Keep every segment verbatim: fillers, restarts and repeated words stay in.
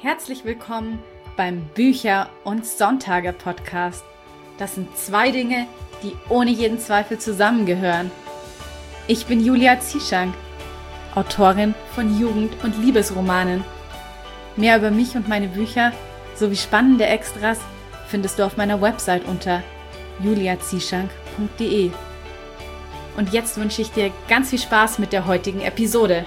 Herzlich willkommen beim Bücher- und Sonntage-Podcast. Das sind zwei Dinge, die ohne jeden Zweifel zusammengehören. Ich bin Julia Zieschank, Autorin von Jugend- und Liebesromanen. Mehr über mich und meine Bücher sowie spannende Extras findest du auf meiner Website unter julia zieschank punkt de. Und jetzt wünsche ich dir ganz viel Spaß mit der heutigen Episode.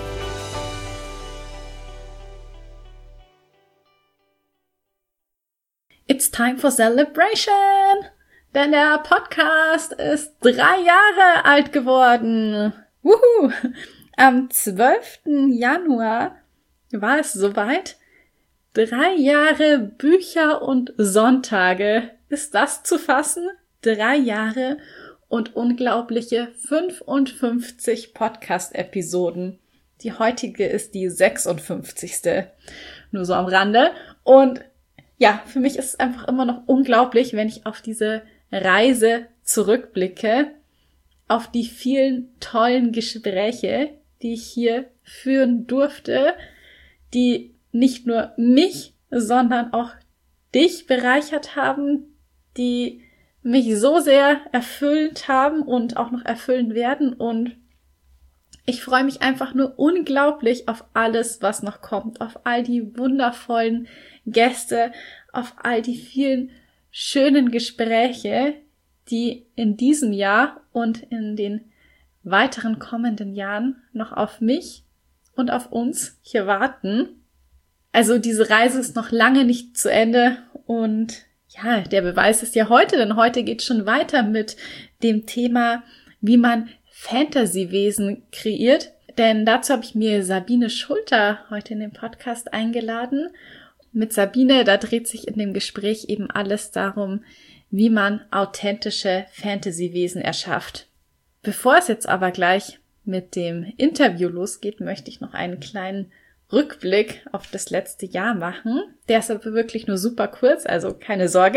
It's time for celebration! Denn der Podcast ist drei Jahre alt geworden. Wuhu! Am zwölften Januar war es soweit. Drei Jahre Bücher und Sonntage. Ist das zu fassen? Drei Jahre und unglaubliche fünfundfünfzig Podcast-Episoden. Die heutige ist die sechsundfünfzigste. Nur so am Rande. Und ja, für mich ist es einfach immer noch unglaublich, wenn ich auf diese Reise zurückblicke, auf die vielen tollen Gespräche, die ich hier führen durfte, die nicht nur mich, sondern auch dich bereichert haben, die mich so sehr erfüllt haben und auch noch erfüllen werden. Und ich freue mich einfach nur unglaublich auf alles, was noch kommt, auf all die wundervollen Gäste, auf all die vielen schönen Gespräche, die in diesem Jahr und in den weiteren kommenden Jahren noch auf mich und auf uns hier warten. Also diese Reise ist noch lange nicht zu Ende und ja, der Beweis ist ja heute, denn heute geht schon weiter mit dem Thema, wie man Fantasy-Wesen kreiert. Denn dazu habe ich mir Sabine Schulter heute in den Podcast eingeladen. Mit Sabine, da dreht sich in dem Gespräch eben alles darum, wie man authentische Fantasy-Wesen erschafft. Bevor es jetzt aber gleich mit dem Interview losgeht, möchte ich noch einen kleinen Rückblick auf das letzte Jahr machen. Der ist aber wirklich nur super kurz, also keine Sorge.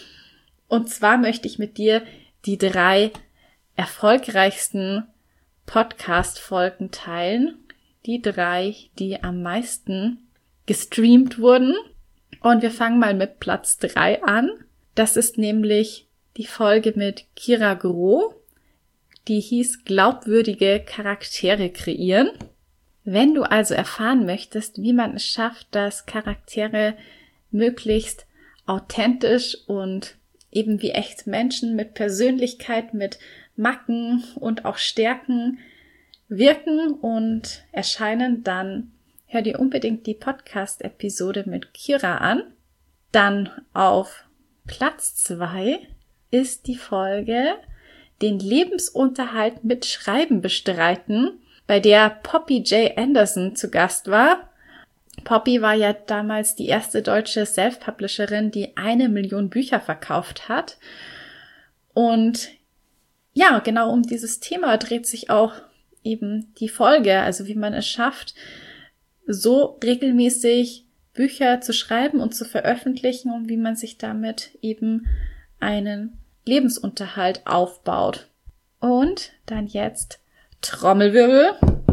Und zwar möchte ich mit dir die drei erfolgreichsten Podcast-Folgen teilen. Die drei, die am meisten gestreamt wurden. Und wir fangen mal mit Platz drei an. Das ist nämlich die Folge mit Kira Groh. Die hieß Glaubwürdige Charaktere kreieren. Wenn du also erfahren möchtest, wie man es schafft, dass Charaktere möglichst authentisch und eben wie echt Menschen mit Persönlichkeit, mit Macken und auch Stärken wirken und erscheinen, dann hör dir unbedingt die Podcast-Episode mit Kira an. Dann auf Platz zwei ist die Folge Den Lebensunterhalt mit Schreiben bestreiten, bei der Poppy J. Anderson zu Gast war. Poppy war ja damals die erste deutsche Self-Publisherin, die eine Million Bücher verkauft hat. Und ja, genau um dieses Thema dreht sich auch eben die Folge, also wie man es schafft, so regelmäßig Bücher zu schreiben und zu veröffentlichen und wie man sich damit eben einen Lebensunterhalt aufbaut. Und dann jetzt Trommelwirbel.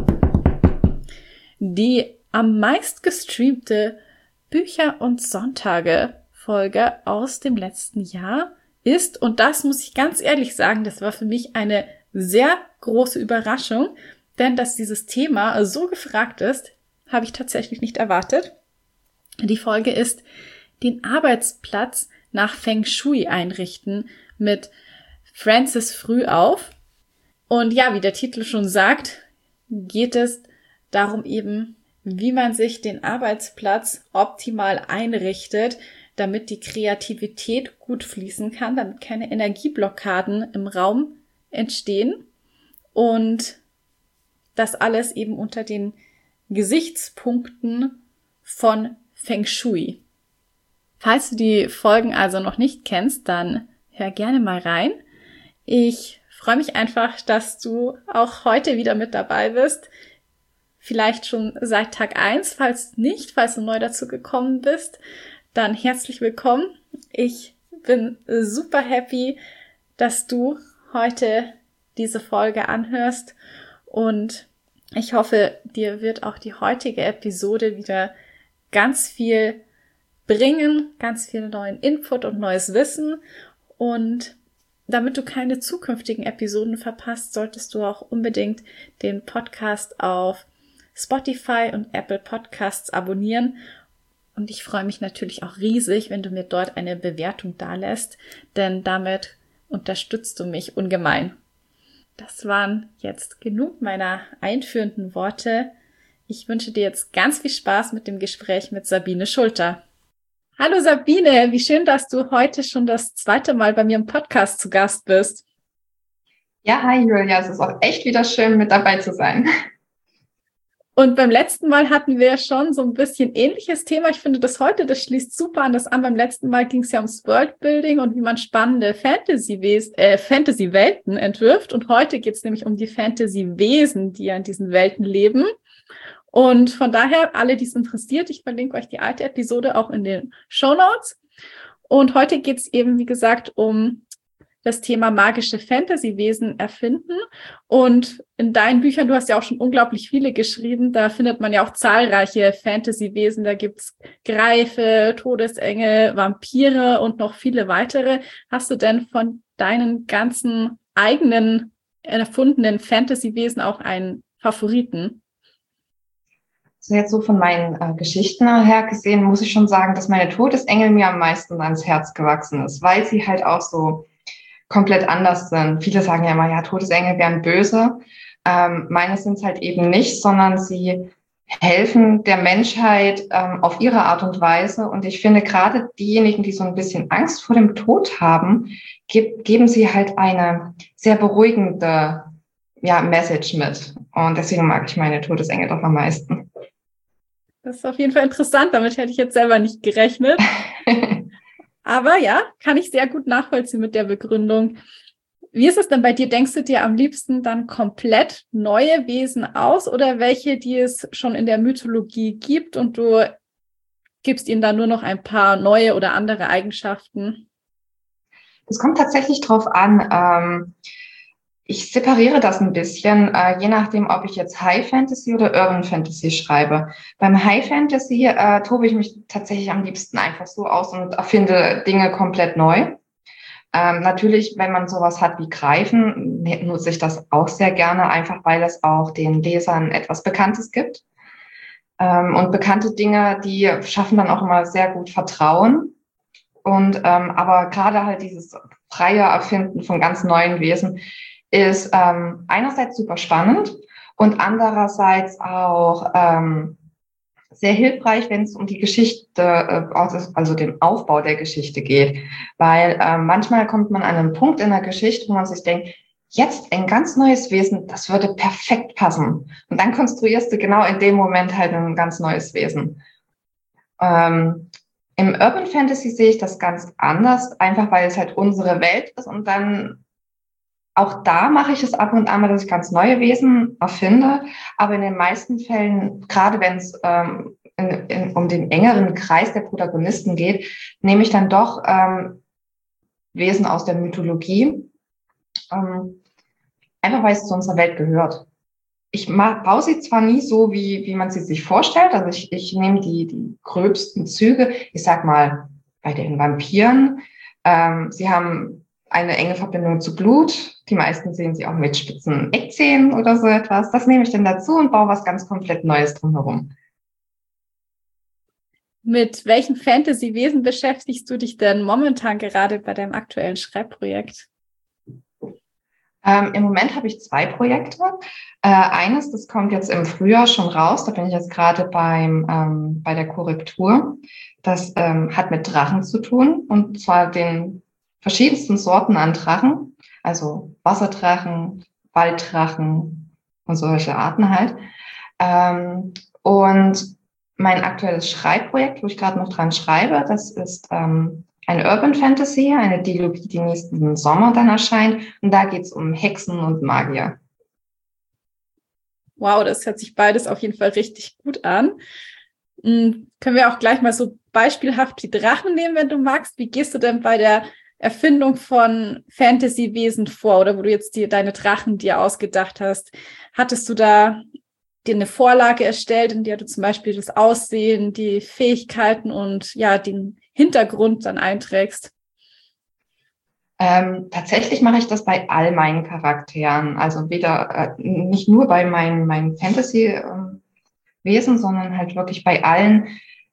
Die am meist gestreamte Bücher- und Sonntage-Folge aus dem letzten Jahr ist, und das muss ich ganz ehrlich sagen, das war für mich eine sehr große Überraschung, denn dass dieses Thema so gefragt ist, habe ich tatsächlich nicht erwartet. Die Folge ist den Arbeitsplatz nach Feng Shui einrichten mit Francis Frühauf. Und ja, wie der Titel schon sagt, geht es darum eben, wie man sich den Arbeitsplatz optimal einrichtet, damit die Kreativität gut fließen kann, damit keine Energieblockaden im Raum entstehen und das alles eben unter den Gesichtspunkten von Feng Shui. Falls du die Folgen also noch nicht kennst, dann hör gerne mal rein. Ich freue mich einfach, dass du auch heute wieder mit dabei bist. Vielleicht schon seit Tag eins, falls nicht, falls du neu dazu gekommen bist, dann herzlich willkommen. Ich bin super happy, dass du heute diese Folge anhörst und ich hoffe, dir wird auch die heutige Episode wieder ganz viel bringen, ganz viel neuen Input und neues Wissen. Und damit du keine zukünftigen Episoden verpasst, solltest du auch unbedingt den Podcast auf Spotify und Apple Podcasts abonnieren. Und ich freue mich natürlich auch riesig, wenn du mir dort eine Bewertung dalässt, denn damit unterstützt du mich ungemein. Das waren jetzt genug meiner einführenden Worte. Ich wünsche dir jetzt ganz viel Spaß mit dem Gespräch mit Sabine Schulter. Hallo Sabine, wie schön, dass du heute schon das zweite Mal bei mir im Podcast zu Gast bist. Ja, hi Julia, es ist auch echt wieder schön, mit dabei zu sein. Und beim letzten Mal hatten wir schon so ein bisschen ähnliches Thema. Ich finde das heute, das schließt super an das an. Beim letzten Mal ging es ja ums Worldbuilding und wie man spannende Fantasy-Wes- äh, Fantasy-Welten entwirft. Und heute geht es nämlich um die Fantasy-Wesen, die ja in diesen Welten leben. Und von daher, alle, die es interessiert, ich verlinke euch die alte Episode auch in den Shownotes. Und heute geht es eben, wie gesagt, um das Thema magische Fantasy-Wesen erfinden. Und in deinen Büchern, du hast ja auch schon unglaublich viele geschrieben, da findet man ja auch zahlreiche Fantasy-Wesen. Da gibt's Greife, Todesengel, Vampire und noch viele weitere. Hast du denn von deinen ganzen eigenen erfundenen Fantasy-Wesen auch einen Favoriten? So jetzt so von meinen äh, Geschichten her gesehen, muss ich schon sagen, dass meine Todesengel mir am meisten ans Herz gewachsen ist, weil sie halt auch so komplett anders sind. Viele sagen ja immer, ja, Todesengel wären böse. Ähm, meine sind es halt eben nicht, sondern sie helfen der Menschheit ähm, auf ihre Art und Weise. Und ich finde, gerade diejenigen, die so ein bisschen Angst vor dem Tod haben, ge- geben sie halt eine sehr beruhigende ja, Message mit. Und deswegen mag ich meine Todesengel doch am meisten. Das ist auf jeden Fall interessant. Damit hätte ich jetzt selber nicht gerechnet. Aber ja, kann ich sehr gut nachvollziehen mit der Begründung. Wie ist es denn bei dir? Denkst du dir am liebsten dann komplett neue Wesen aus oder welche, die es schon in der Mythologie gibt und du gibst ihnen dann nur noch ein paar neue oder andere Eigenschaften? Es kommt tatsächlich drauf an. Ähm, ich separiere das ein bisschen, äh, je nachdem, ob ich jetzt High Fantasy oder Urban Fantasy schreibe. Beim High Fantasy äh, tobe ich mich tatsächlich am liebsten einfach so aus und erfinde Dinge komplett neu. Ähm, natürlich, wenn man sowas hat wie Greifen, nutze ich das auch sehr gerne, einfach weil es auch den Lesern etwas Bekanntes gibt. Ähm, und bekannte Dinge, die schaffen dann auch immer sehr gut Vertrauen. Und ähm, aber gerade halt dieses freie Erfinden von ganz neuen Wesen ist ähm, einerseits super spannend und andererseits auch ähm, sehr hilfreich, wenn es um die Geschichte, äh, also den Aufbau der Geschichte geht. Weil äh, manchmal kommt man an einen Punkt in der Geschichte, wo man sich denkt, jetzt ein ganz neues Wesen, das würde perfekt passen. Und dann konstruierst du genau in dem Moment halt ein ganz neues Wesen. Ähm, Im Urban Fantasy sehe ich das ganz anders, einfach weil es halt unsere Welt ist und dann auch da mache ich es ab und an mal, dass ich ganz neue Wesen erfinde, aber in den meisten Fällen, gerade wenn es ähm, in, in, um den engeren Kreis der Protagonisten geht, nehme ich dann doch ähm, Wesen aus der Mythologie, ähm, einfach weil es zu unserer Welt gehört. Ich mach, baue sie zwar nie so, wie, wie man sie sich vorstellt, also ich, ich nehme die, die gröbsten Züge, ich sag mal, bei den Vampiren, ähm, sie haben eine enge Verbindung zu Blut. Die meisten sehen sie auch mit spitzen Eckzähnen oder so etwas. Das nehme ich dann dazu und baue was ganz komplett Neues drumherum. Mit welchen Fantasy-Wesen beschäftigst du dich denn momentan gerade bei deinem aktuellen Schreibprojekt? Ähm, im Moment habe ich zwei Projekte. Äh, eines, das kommt jetzt im Frühjahr schon raus. Da bin ich jetzt gerade beim ähm, bei der Korrektur. Das ähm, hat mit Drachen zu tun und zwar den verschiedensten Sorten an Drachen, also Wasserdrachen, Walddrachen und solche Arten halt. Ähm, und mein aktuelles Schreibprojekt, wo ich gerade noch dran schreibe, das ist ähm, eine Urban Fantasy, eine Dilogie, die nächsten Sommer dann erscheint. Und da geht es um Hexen und Magier. Wow, das hört sich beides auf jeden Fall richtig gut an. Mhm. Können wir auch gleich mal so beispielhaft die Drachen nehmen, wenn du magst. Wie gehst du denn bei der Erfindung von Fantasy-Wesen vor oder wo du jetzt die, deine Drachen dir ausgedacht hast? Hattest du da dir eine Vorlage erstellt, in der du zum Beispiel das Aussehen, die Fähigkeiten und ja, den Hintergrund dann einträgst? Ähm, tatsächlich mache ich das bei all meinen Charakteren. Also weder, äh, nicht nur bei meinen, meinen Fantasy-Wesen, sondern halt wirklich bei allen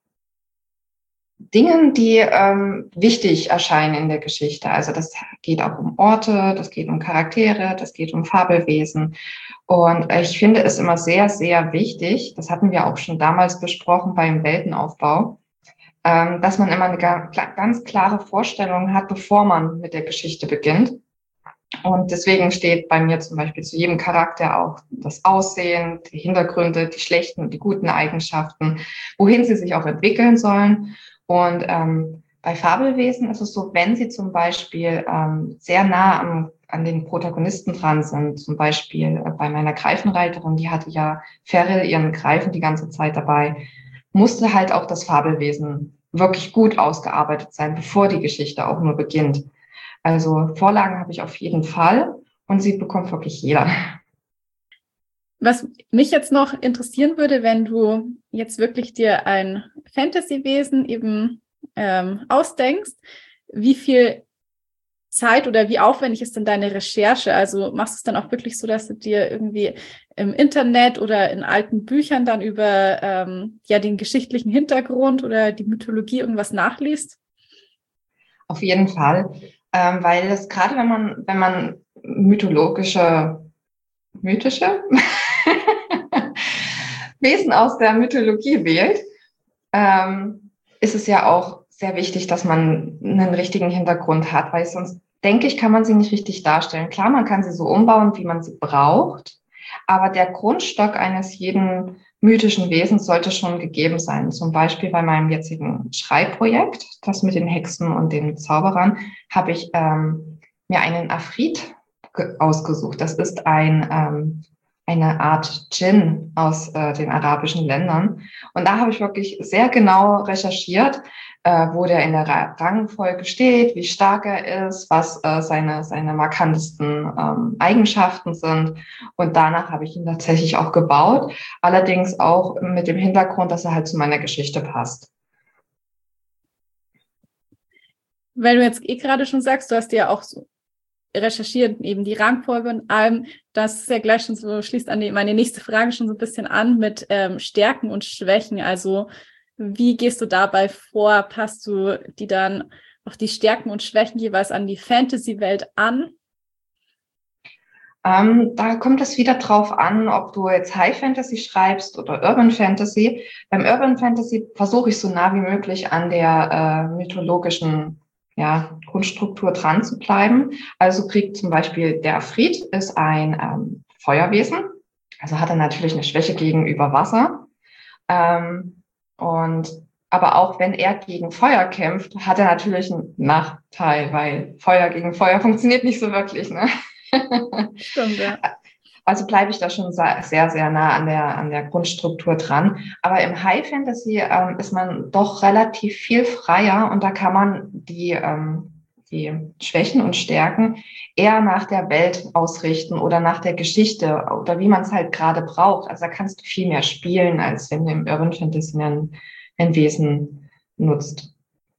Dingen, die ähm, wichtig erscheinen in der Geschichte. Also das geht auch um Orte, das geht um Charaktere, das geht um Fabelwesen. Und ich finde es immer sehr, sehr wichtig, das hatten wir auch schon damals besprochen beim Weltenaufbau, ähm, dass man immer eine ganz klare Vorstellung hat, bevor man mit der Geschichte beginnt. Und deswegen steht bei mir zum Beispiel zu jedem Charakter auch das Aussehen, die Hintergründe, die schlechten und die guten Eigenschaften, wohin sie sich auch entwickeln sollen. Und ähm, bei Fabelwesen ist es so, wenn sie zum Beispiel ähm, sehr nah am, an den Protagonisten dran sind, zum Beispiel äh, bei meiner Greifenreiterin, die hatte ja Ferrell ihren Greifen die ganze Zeit dabei, musste halt auch das Fabelwesen wirklich gut ausgearbeitet sein, bevor die Geschichte auch nur beginnt. Also Vorlagen habe ich auf jeden Fall und sie bekommt wirklich jeder. Was mich jetzt noch interessieren würde, wenn du jetzt wirklich dir ein Fantasy-Wesen eben ähm, ausdenkst, wie viel Zeit oder wie aufwendig ist denn deine Recherche? Also machst du es dann auch wirklich so, dass du dir irgendwie im Internet oder in alten Büchern dann über ähm, ja den geschichtlichen Hintergrund oder die Mythologie irgendwas nachliest? Auf jeden Fall, ähm, weil es gerade, wenn man, wenn man mythologische, mythische Wesen aus der Mythologie wählt, ähm, ist es ja auch sehr wichtig, dass man einen richtigen Hintergrund hat, weil sonst, denke ich, kann man sie nicht richtig darstellen. Klar, man kann sie so umbauen, wie man sie braucht, aber der Grundstock eines jeden mythischen Wesens sollte schon gegeben sein. Zum Beispiel bei meinem jetzigen Schreibprojekt, das mit den Hexen und den Zauberern, habe ich ähm, mir einen Afrit ausgesucht. Das ist ein ähm, eine Art Djinn aus äh, den arabischen Ländern. Und da habe ich wirklich sehr genau recherchiert, äh, wo der in der Ra- Rangfolge steht, wie stark er ist, was äh, seine, seine markantesten ähm, Eigenschaften sind. Und danach habe ich ihn tatsächlich auch gebaut. Allerdings auch mit dem Hintergrund, dass er halt zu meiner Geschichte passt. Weil du jetzt eh gerade schon sagst, du hast ja auch so recherchiert, eben die Rangfolge und allem, das ist ja gleich schon so, schließt an die, meine nächste Frage schon so ein bisschen an mit ähm, Stärken und Schwächen. Also wie gehst du dabei vor? Passt du die dann auf die Stärken und Schwächen jeweils an die Fantasy-Welt an? Ähm, da kommt es wieder drauf an, ob du jetzt High Fantasy schreibst oder Urban Fantasy. Beim Urban Fantasy versuche ich so nah wie möglich an der äh, mythologischen ja, Grundstruktur dran zu bleiben. Also kriegt zum Beispiel der Afrit ist ein ähm, Feuerwesen, also hat er natürlich eine Schwäche gegenüber Wasser. Ähm, und aber auch wenn er gegen Feuer kämpft, hat er natürlich einen Nachteil, weil Feuer gegen Feuer funktioniert nicht so wirklich, ne? Stimmt, ja. Also bleibe ich da schon sehr, sehr nah an der, an der Grundstruktur dran. Aber im High Fantasy ähm, ist man doch relativ viel freier und da kann man die, ähm, die Schwächen und Stärken eher nach der Welt ausrichten oder nach der Geschichte oder wie man es halt gerade braucht. Also da kannst du viel mehr spielen, als wenn du im Urban Fantasy ein, ein Wesen nutzt.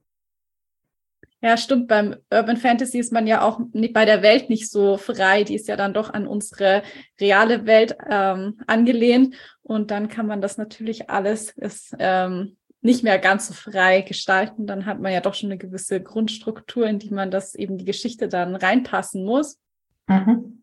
Ja, stimmt. Beim Urban Fantasy ist man ja auch nicht, bei der Welt nicht so frei. Die ist ja dann doch an unsere reale Welt ähm, angelehnt. Und dann kann man das natürlich alles ist, ähm, nicht mehr ganz so frei gestalten. Dann hat man ja doch schon eine gewisse Grundstruktur, in die man das eben die Geschichte dann reinpassen muss. Mhm.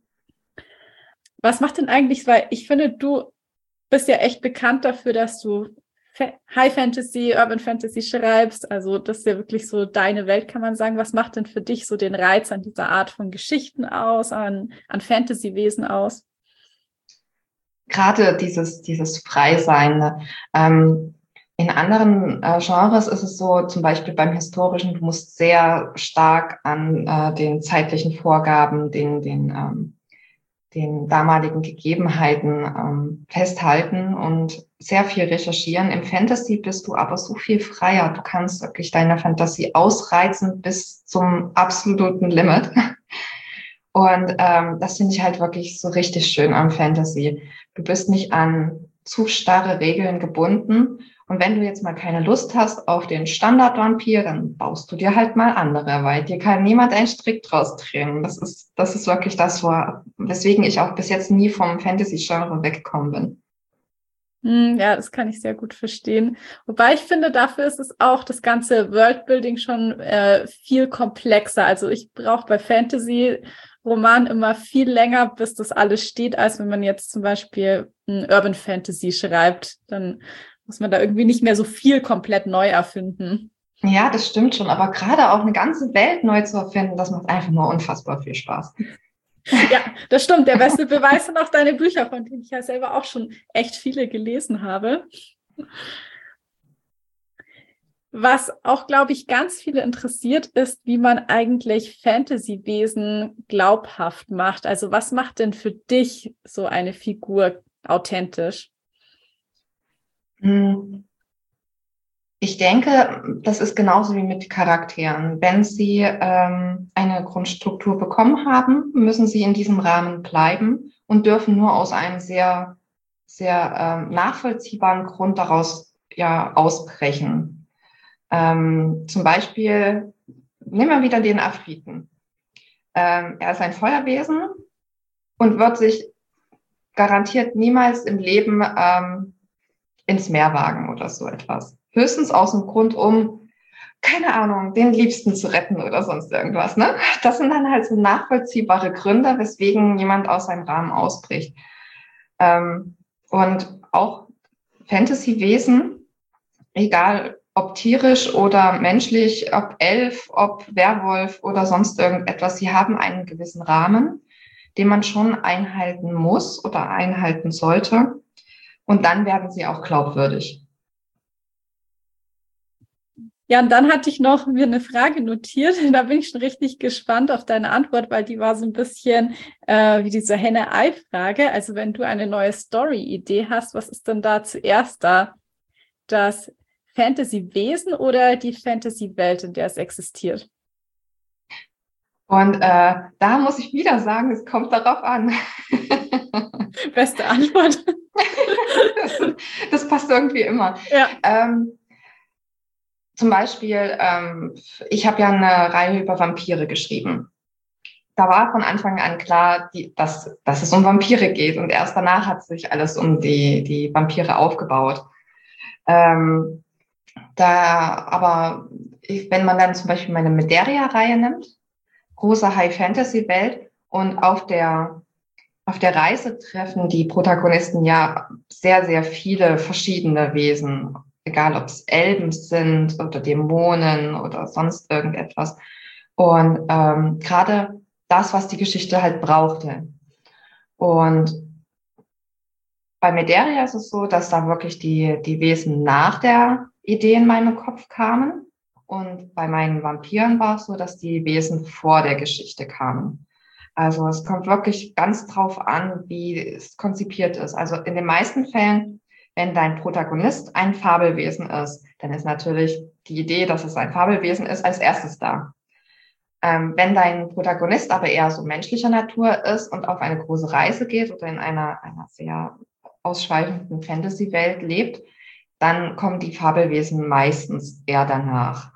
Was macht denn eigentlich, weil ich finde, du bist ja echt bekannt dafür, dass du High Fantasy, Urban Fantasy schreibst, also das ist ja wirklich so deine Welt, kann man sagen. Was macht denn für dich so den Reiz an dieser Art von Geschichten aus, an, an Fantasy-Wesen aus? Gerade dieses, dieses Freisein. Ne? Ähm, in anderen äh, Genres ist es so, zum Beispiel beim Historischen, du musst sehr stark an äh, den zeitlichen Vorgaben, den, den, ähm, den damaligen Gegebenheiten ähm, festhalten und sehr viel recherchieren. Im Fantasy bist du aber so viel freier. Du kannst wirklich deine Fantasie ausreizen bis zum absoluten Limit. Und ähm, das finde ich halt wirklich so richtig schön am Fantasy. Du bist nicht an zu starre Regeln gebunden. Und wenn du jetzt mal keine Lust hast auf den Standard-Vampir, dann baust du dir halt mal andere, weil dir kann niemand einen Strick draus drehen. Das ist, das ist wirklich das, weswegen ich auch bis jetzt nie vom Fantasy-Genre weggekommen bin. Ja, das kann ich sehr gut verstehen. Wobei ich finde, dafür ist es auch das ganze Worldbuilding schon äh, viel komplexer. Also ich brauche bei Fantasy-Romanen immer viel länger, bis das alles steht, als wenn man jetzt zum Beispiel ein Urban Fantasy schreibt. Dann muss man da irgendwie nicht mehr so viel komplett neu erfinden. Ja, das stimmt schon. Aber gerade auch eine ganze Welt neu zu erfinden, das macht einfach nur unfassbar viel Spaß. Ja, das stimmt. Der beste Beweis sind auch deine Bücher, von denen ich ja selber auch schon echt viele gelesen habe. Was auch, glaube ich, ganz viele interessiert, ist, wie man eigentlich Fantasy-Wesen glaubhaft macht. Also was macht denn für dich so eine Figur authentisch? Ich denke, das ist genauso wie mit Charakteren. Wenn sie ähm, eine Grundstruktur bekommen haben, müssen sie in diesem Rahmen bleiben und dürfen nur aus einem sehr, sehr ähm, nachvollziehbaren Grund daraus ja ausbrechen. Ähm, zum Beispiel, nehmen wir wieder den Afriten. Ähm, er ist ein Feuerwesen und wird sich garantiert niemals im Leben ähm, ins Meer wagen oder so etwas. Höchstens aus dem Grund, um, keine Ahnung, den Liebsten zu retten oder sonst irgendwas. Ne? Das sind dann halt so nachvollziehbare Gründe, weswegen jemand aus seinem Rahmen ausbricht. Ähm, und auch Fantasy-Wesen, egal ob tierisch oder menschlich, ob Elf, ob Werwolf oder sonst irgendetwas, sie haben einen gewissen Rahmen, den man schon einhalten muss oder einhalten sollte. Und dann werden sie auch glaubwürdig. Ja, und dann hatte ich noch mir eine Frage notiert. Da bin ich schon richtig gespannt auf deine Antwort, weil die war so ein bisschen äh, wie diese Henne-Ei-Frage. Also wenn du eine neue Story-Idee hast, was ist denn da zuerst da? Das Fantasy-Wesen oder die Fantasy-Welt, in der es existiert? Und äh, da muss ich wieder sagen, es kommt darauf an. Beste Antwort. das, das passt irgendwie immer. Ja. Ähm, zum Beispiel, ähm, ich habe ja eine Reihe über Vampire geschrieben. Da war von Anfang an klar, die, dass, dass es um Vampire geht. Und erst danach hat sich alles um die, die Vampire aufgebaut. Ähm, da, aber ich, wenn man dann zum Beispiel meine Mederia-Reihe nimmt, große High-Fantasy-Welt, und auf der Auf der Reise treffen die Protagonisten ja sehr, sehr viele verschiedene Wesen, egal ob es Elben sind oder Dämonen oder sonst irgendetwas. Und ähm, gerade das, was die Geschichte halt brauchte. Und bei Mederia ist es so, dass da wirklich die, die Wesen nach der Idee in meinem Kopf kamen. Und bei meinen Vampiren war es so, dass die Wesen vor der Geschichte kamen. Also es kommt wirklich ganz drauf an, wie es konzipiert ist. Also in den meisten Fällen, wenn dein Protagonist ein Fabelwesen ist, dann ist natürlich die Idee, dass es ein Fabelwesen ist, als erstes da. Ähm, wenn dein Protagonist aber eher so menschlicher Natur ist und auf eine große Reise geht oder in einer, einer sehr ausschweifenden Fantasy-Welt lebt, dann kommen die Fabelwesen meistens eher danach.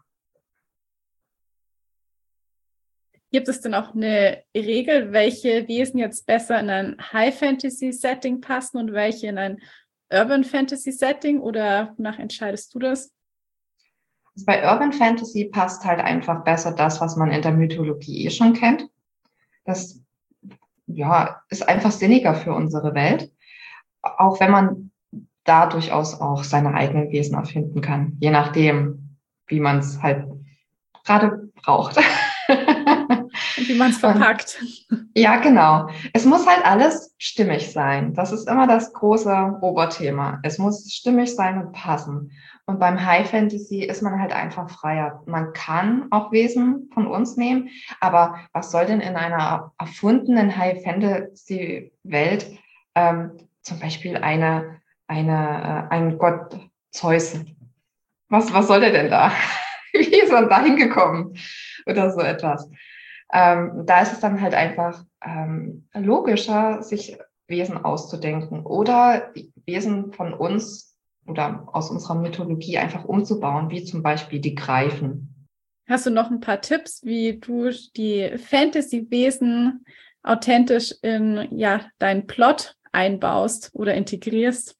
Gibt es denn auch eine Regel, welche Wesen jetzt besser in ein High-Fantasy-Setting passen und welche in ein Urban-Fantasy-Setting, oder wonach entscheidest du das? Also bei Urban Fantasy passt halt einfach besser das, was man in der Mythologie eh schon kennt. Das ja, ist einfach sinniger für unsere Welt, auch wenn man da durchaus auch seine eigenen Wesen erfinden kann, je nachdem, wie man es halt gerade braucht. Und wie man es verpackt. Und, ja, genau. Es muss halt alles stimmig sein. Das ist immer das große Oberthema. Es muss stimmig sein und passen. Und beim High Fantasy ist man halt einfach freier. Man kann auch Wesen von uns nehmen, aber was soll denn in einer erfundenen High Fantasy Welt ähm, zum Beispiel eine, eine, äh, ein Gott Zeus? Was, was soll der denn da? Wie ist er da hingekommen? Oder so etwas. Ähm, da ist es dann halt einfach ähm, logischer, sich Wesen auszudenken oder die Wesen von uns oder aus unserer Mythologie einfach umzubauen, wie zum Beispiel die Greifen. Hast du noch ein paar Tipps, wie du die Fantasy-Wesen authentisch in ja, deinen Plot einbaust oder integrierst?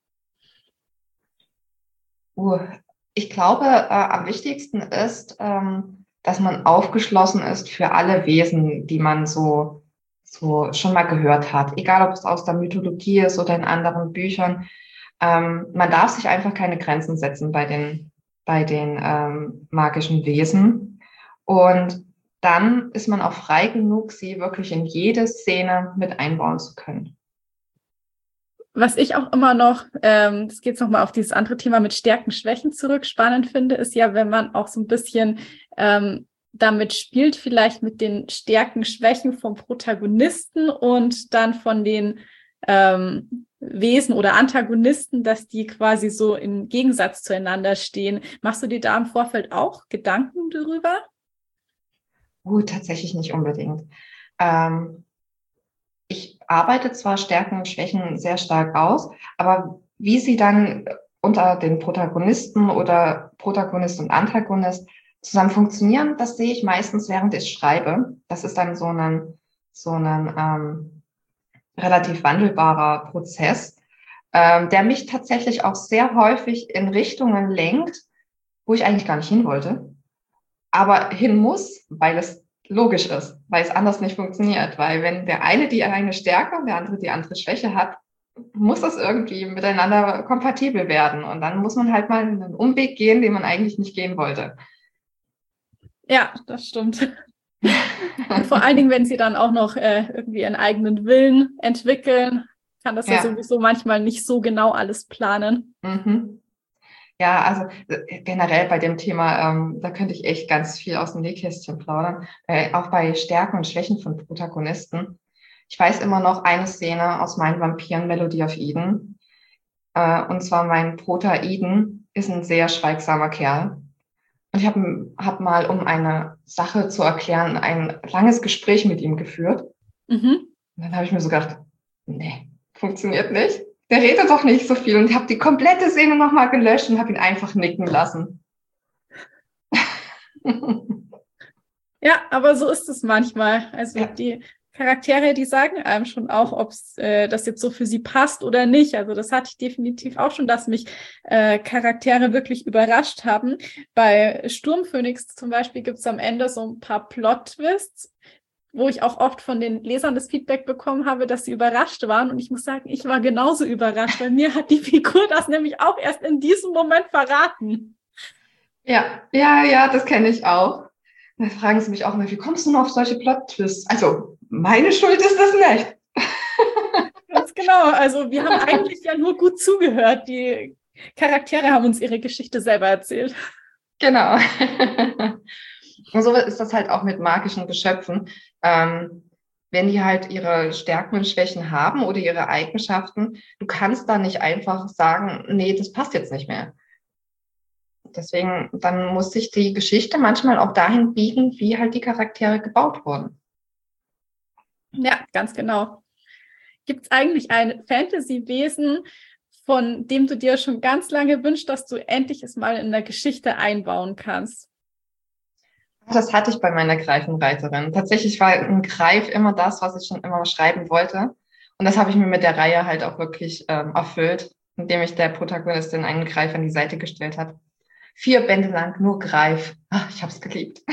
Uh, ich glaube, äh, am wichtigsten ist, ähm, dass man aufgeschlossen ist für alle Wesen, die man so, so schon mal gehört hat. Egal, ob es aus der Mythologie ist oder in anderen Büchern. Ähm, man darf sich einfach keine Grenzen setzen bei den, bei den ähm, magischen Wesen. Und dann ist man auch frei genug, sie wirklich in jede Szene mit einbauen zu können. Was ich auch immer noch, ähm, das geht jetzt nochmal auf dieses andere Thema mit Stärken, Schwächen zurück, spannend finde, ist ja, wenn man auch so ein bisschen ähm, damit spielt, vielleicht mit den Stärken, Schwächen vom Protagonisten und dann von den ähm, Wesen oder Antagonisten, dass die quasi so im Gegensatz zueinander stehen. Machst du dir da im Vorfeld auch Gedanken darüber? Gut, tatsächlich nicht unbedingt. Ähm, ich arbeite zwar Stärken und Schwächen sehr stark aus, aber wie sie dann unter den Protagonisten oder Protagonist und Antagonist zusammen funktionieren, das sehe ich meistens, während ich schreibe. Das ist dann so ein, so ein ähm, relativ wandelbarer Prozess, ähm, der mich tatsächlich auch sehr häufig in Richtungen lenkt, wo ich eigentlich gar nicht hin wollte, aber hin muss, weil es logisch ist, weil es anders nicht funktioniert. Weil wenn der eine die eine Stärke und der andere die andere Schwäche hat, muss es irgendwie miteinander kompatibel werden. Und dann muss man halt mal einen Umweg gehen, den man eigentlich nicht gehen wollte. Ja, das stimmt. Und vor allen Dingen, wenn sie dann auch noch äh, irgendwie ihren eigenen Willen entwickeln, kann das ja. ja sowieso manchmal nicht so genau alles planen. Mhm. Ja, also äh, generell bei dem Thema, ähm, da könnte ich echt ganz viel aus dem Nähkästchen plaudern. Äh, auch bei Stärken und Schwächen von Protagonisten. Ich weiß immer noch eine Szene aus meinen Vampiren Melody of Eden. Äh, und zwar mein Prota Eden ist ein sehr schweigsamer Kerl. Und ich habe hab mal, um eine Sache zu erklären, ein langes Gespräch mit ihm geführt. Mhm. Und dann habe ich mir so gedacht, nee, funktioniert nicht. Der redet doch nicht so viel. Und ich habe die komplette Szene nochmal gelöscht und habe ihn einfach nicken lassen. Ja, aber so ist es manchmal. Also ja. Die Charaktere, die sagen einem schon auch, ob äh, das jetzt so für sie passt oder nicht. Also das hatte ich definitiv auch schon, dass mich äh, Charaktere wirklich überrascht haben. Bei Sturmphönix zum Beispiel gibt es am Ende so ein paar Plot-Twists, wo ich auch oft von den Lesern das Feedback bekommen habe, dass sie überrascht waren. Und ich muss sagen, ich war genauso überrascht, weil mir hat die Figur das nämlich auch erst in diesem Moment verraten. Ja, ja, ja, das kenne ich auch. Da fragen sie mich auch immer, wie kommst du nur auf solche Plot-Twists? Also, meine Schuld ist das nicht. Ganz genau. Also, wir haben eigentlich ja nur gut zugehört. Die Charaktere haben uns ihre Geschichte selber erzählt. Genau. Und so ist das halt auch mit magischen Geschöpfen. Ähm, wenn die halt ihre Stärken und Schwächen haben oder ihre Eigenschaften, du kannst da nicht einfach sagen, nee, das passt jetzt nicht mehr. Deswegen, dann muss sich die Geschichte manchmal auch dahin biegen, wie halt die Charaktere gebaut wurden. Ja, ganz genau. Gibt es eigentlich ein Fantasy-Wesen, von dem du dir schon ganz lange wünschst, dass du endlich es mal in der Geschichte einbauen kannst? Das hatte ich bei meiner Greifenreiterin. Tatsächlich war ein Greif immer das, was ich schon immer schreiben wollte. Und das habe ich mir mit der Reihe halt auch wirklich ähm, erfüllt, indem ich der Protagonistin einen Greif an die Seite gestellt habe. Vier Bände lang nur Greif. Ach, ich habe es geliebt.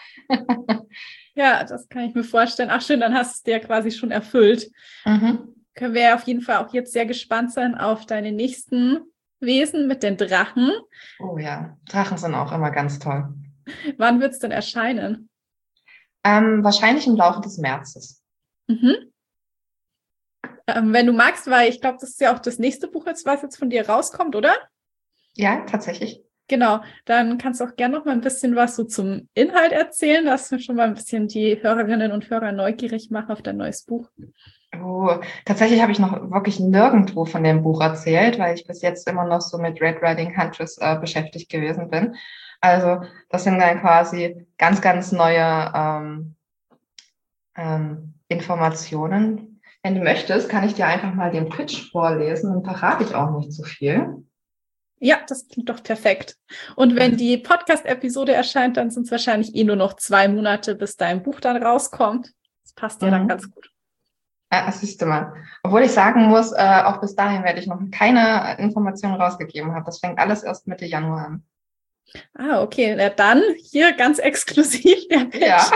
Ja, das kann ich mir vorstellen. Ach schön, dann hast du es dir quasi schon erfüllt. Mhm. Können wir auf jeden Fall auch jetzt sehr gespannt sein auf deine nächsten Wesen mit den Drachen. Oh ja, Drachen sind auch immer ganz toll. Wann wird es denn erscheinen? Ähm, wahrscheinlich im Laufe des Märzes. Mhm. Ähm, wenn du magst, weil ich glaube, das ist ja auch das nächste Buch jetzt, was jetzt von dir rauskommt, oder? Ja, tatsächlich. Genau, dann kannst du auch gerne noch mal ein bisschen was so zum Inhalt erzählen, dass wir schon mal ein bisschen die Hörerinnen und Hörer neugierig machen auf dein neues Buch. Oh, tatsächlich habe ich noch wirklich nirgendwo von dem Buch erzählt, weil ich bis jetzt immer noch so mit Red Riding Huntress äh, beschäftigt gewesen bin. Also das sind dann quasi ganz, ganz neue ähm, ähm, Informationen. Wenn du möchtest, kann ich dir einfach mal den Pitch vorlesen, dann verrate ich auch nicht so viel. Ja, das klingt doch perfekt. Und wenn die Podcast-Episode erscheint, dann sind es wahrscheinlich eh nur noch zwei Monate, bis dein Buch dann rauskommt. Das passt ja mhm. dann ganz gut. Ja, das siehst du mal. Obwohl ich sagen muss, äh, auch bis dahin werde ich noch keine Informationen rausgegeben haben. Das fängt alles erst Mitte Januar an. Ah, okay. Na dann hier ganz exklusiv der Pitch. Ja.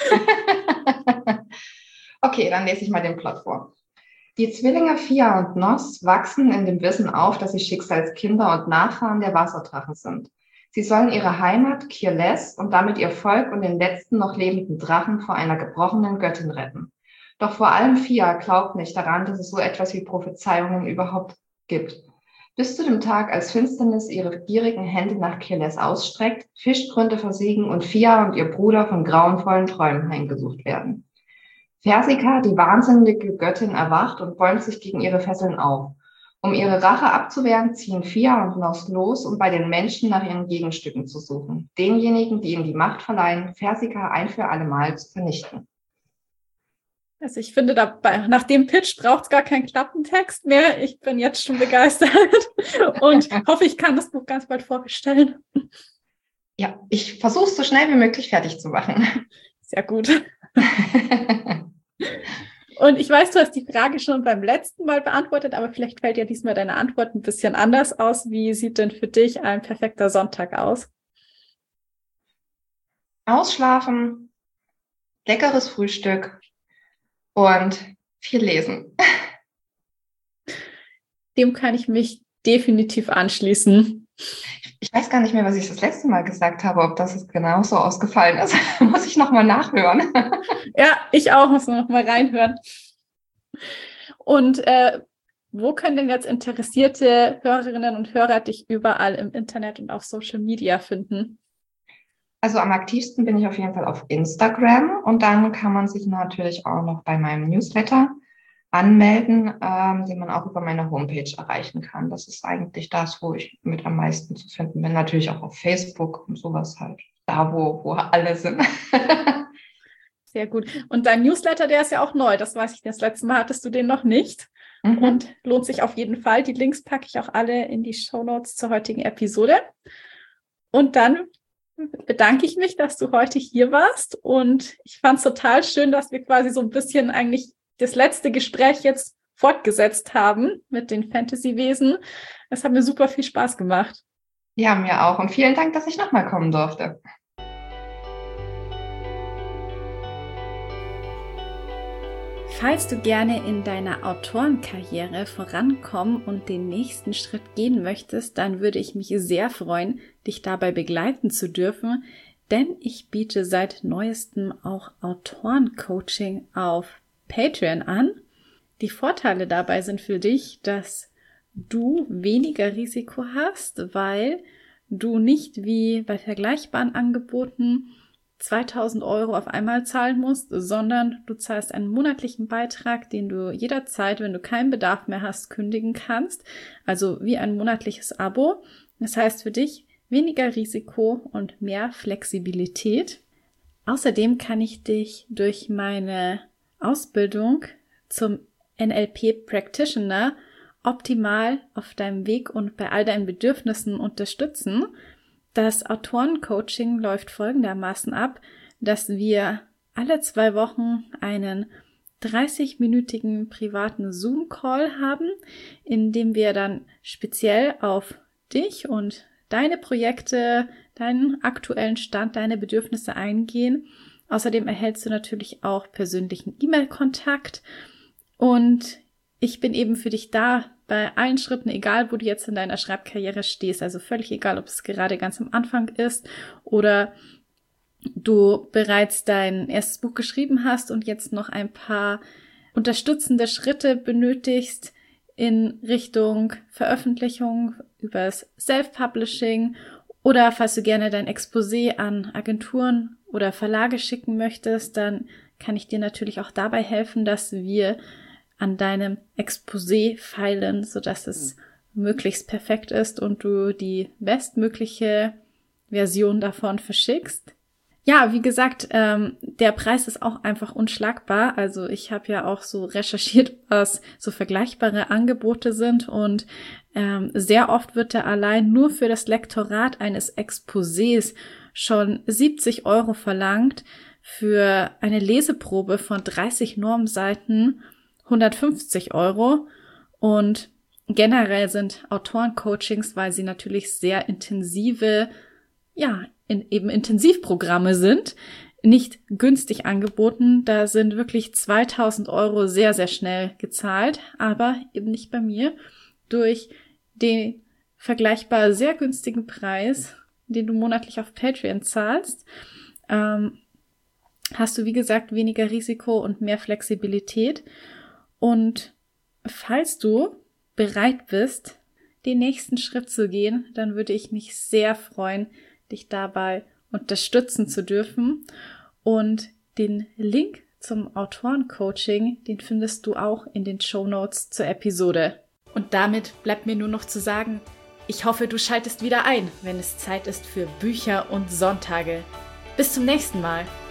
Okay, dann lese ich mal den Plot vor. Die Zwillinge Fia und Nos wachsen in dem Wissen auf, dass sie Schicksalskinder und Nachfahren der Wasserdrachen sind. Sie sollen ihre Heimat, Kirles, und damit ihr Volk und den letzten noch lebenden Drachen vor einer gebrochenen Göttin retten. Doch vor allem Fia glaubt nicht daran, dass es so etwas wie Prophezeiungen überhaupt gibt. Bis zu dem Tag, als Finsternis ihre gierigen Hände nach Kirles ausstreckt, Fischgründe versiegen und Fia und ihr Bruder von grauenvollen Träumen heimgesucht werden. Persika, die wahnsinnige Göttin, erwacht und bäumt sich gegen ihre Fesseln auf. Um ihre Rache abzuwehren, ziehen Fia und Nos los, um bei den Menschen nach ihren Gegenstücken zu suchen. Denjenigen, die ihnen die Macht verleihen, Persika ein für alle Mal zu vernichten. Also ich finde, dabei, nach dem Pitch braucht es gar keinen Klappentext mehr. Ich bin jetzt schon begeistert und hoffe, ich kann das Buch ganz bald vorbestellen. Ja, ich versuche es so schnell wie möglich fertig zu machen. Sehr gut. Und ich weiß, du hast die Frage schon beim letzten Mal beantwortet, aber vielleicht fällt ja diesmal deine Antwort ein bisschen anders aus. Wie sieht denn für dich ein perfekter Sonntag aus? Ausschlafen, leckeres Frühstück und viel lesen. Dem kann ich mich definitiv anschließen. Ich weiß gar nicht mehr, was ich das letzte Mal gesagt habe, ob das genauso ausgefallen ist. Muss ich nochmal nachhören. Ja, ich auch, muss nochmal reinhören. Und äh, wo können denn jetzt interessierte Hörerinnen und Hörer dich überall im Internet und auf Social Media finden? Also am aktivsten bin ich auf jeden Fall auf Instagram und dann kann man sich natürlich auch noch bei meinem Newsletter anmelden, ähm, den man auch über meine Homepage erreichen kann. Das ist eigentlich das, wo ich mit am meisten zu finden bin. Natürlich auch auf Facebook und sowas halt. Da, wo, wo alle sind. Sehr gut. Und dein Newsletter, der ist ja auch neu. Das weiß ich, das letzte Mal hattest du den noch nicht. Mhm. Und lohnt sich auf jeden Fall. Die Links packe ich auch alle in die Shownotes zur heutigen Episode. Und dann bedanke ich mich, dass du heute hier warst. Und ich fand es total schön, dass wir quasi so ein bisschen eigentlich das letzte Gespräch jetzt fortgesetzt haben mit den Fantasy-Wesen. Das hat mir super viel Spaß gemacht. Ja, mir auch. Und vielen Dank, dass ich nochmal kommen durfte. Falls du gerne in deiner Autorenkarriere vorankommen und den nächsten Schritt gehen möchtest, dann würde ich mich sehr freuen, dich dabei begleiten zu dürfen, denn ich biete seit neuestem auch Autorencoaching auf Patreon an. Die Vorteile dabei sind für dich, dass du weniger Risiko hast, weil du nicht wie bei vergleichbaren Angeboten zweitausend Euro auf einmal zahlen musst, sondern du zahlst einen monatlichen Beitrag, den du jederzeit, wenn du keinen Bedarf mehr hast, kündigen kannst. Also wie ein monatliches Abo. Das heißt für dich weniger Risiko und mehr Flexibilität. Außerdem kann ich dich durch meine Ausbildung zum N L P Practitioner optimal auf deinem Weg und bei all deinen Bedürfnissen unterstützen. Das Autorencoaching läuft folgendermaßen ab, dass wir alle zwei Wochen einen dreißig-minütigen privaten Zoom-Call haben, in dem wir dann speziell auf dich und deine Projekte, deinen aktuellen Stand, deine Bedürfnisse eingehen. Außerdem erhältst du natürlich auch persönlichen E-Mail-Kontakt und ich bin eben für dich da bei allen Schritten, egal wo du jetzt in deiner Schreibkarriere stehst, also völlig egal, ob es gerade ganz am Anfang ist oder du bereits dein erstes Buch geschrieben hast und jetzt noch ein paar unterstützende Schritte benötigst in Richtung Veröffentlichung übers Self-Publishing oder falls du gerne dein Exposé an Agenturen oder Verlage schicken möchtest, dann kann ich dir natürlich auch dabei helfen, dass wir an deinem Exposé feilen, sodass es möglichst perfekt ist und du die bestmögliche Version davon verschickst. Ja, wie gesagt, ähm, der Preis ist auch einfach unschlagbar. Also ich habe ja auch so recherchiert, was so vergleichbare Angebote sind und ähm, sehr oft wird da allein nur für das Lektorat eines Exposés schon siebzig Euro verlangt, für eine Leseprobe von dreißig Normseiten hundertfünfzig Euro und generell sind Autorencoachings, weil sie natürlich sehr intensive, ja, in, eben Intensivprogramme sind, nicht günstig angeboten. Da sind wirklich zweitausend Euro sehr, sehr schnell gezahlt, aber eben nicht bei mir. Durch den vergleichbar sehr günstigen Preis, den du monatlich auf Patreon zahlst, ähm, hast du, wie gesagt, weniger Risiko und mehr Flexibilität. Und falls du bereit bist, den nächsten Schritt zu gehen, dann würde ich mich sehr freuen, dich dabei unterstützen zu dürfen. Und den Link zum Autorencoaching, den findest du auch in den Shownotes zur Episode. Und damit bleibt mir nur noch zu sagen, ich hoffe, du schaltest wieder ein, wenn es Zeit ist für Bücher und Sonntage. Bis zum nächsten Mal.